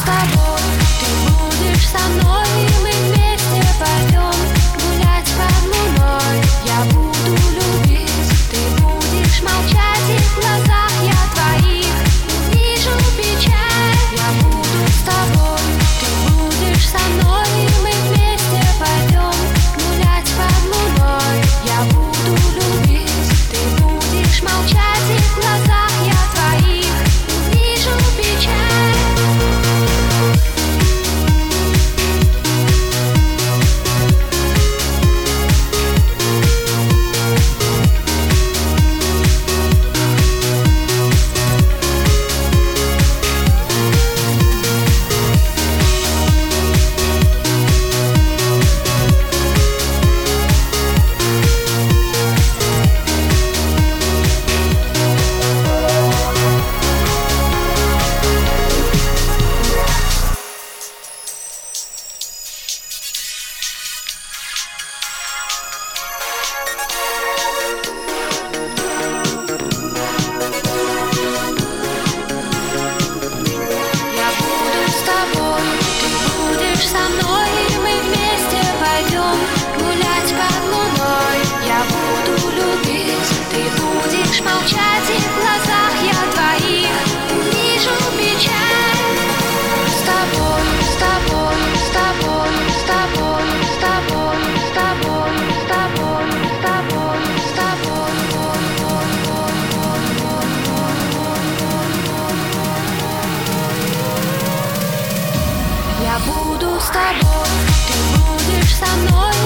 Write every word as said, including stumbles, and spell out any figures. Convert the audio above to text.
тобой, ты будешь со мной, и мы вместе пойдем гулять под луной. Я буду любить, ты будешь молчать, и в глазах я твоих вижу печаль. Я буду с тобой, ты будешь со мной, и мы вместе пойдем гулять под луной. Я буду любить, ты будешь молчать, и в глазах я твоих вижу печаль. Со мной, и мы вместе пойдем гулять под луной. Я буду любить, ты будешь молчать, и в глазах я твоих вижу печаль. С тобой, с тобой, с тобой, с тобой, с тобой, с тобой, с тобой, с тобой, с тобой. Я буду с тобой, ты будешь со мной.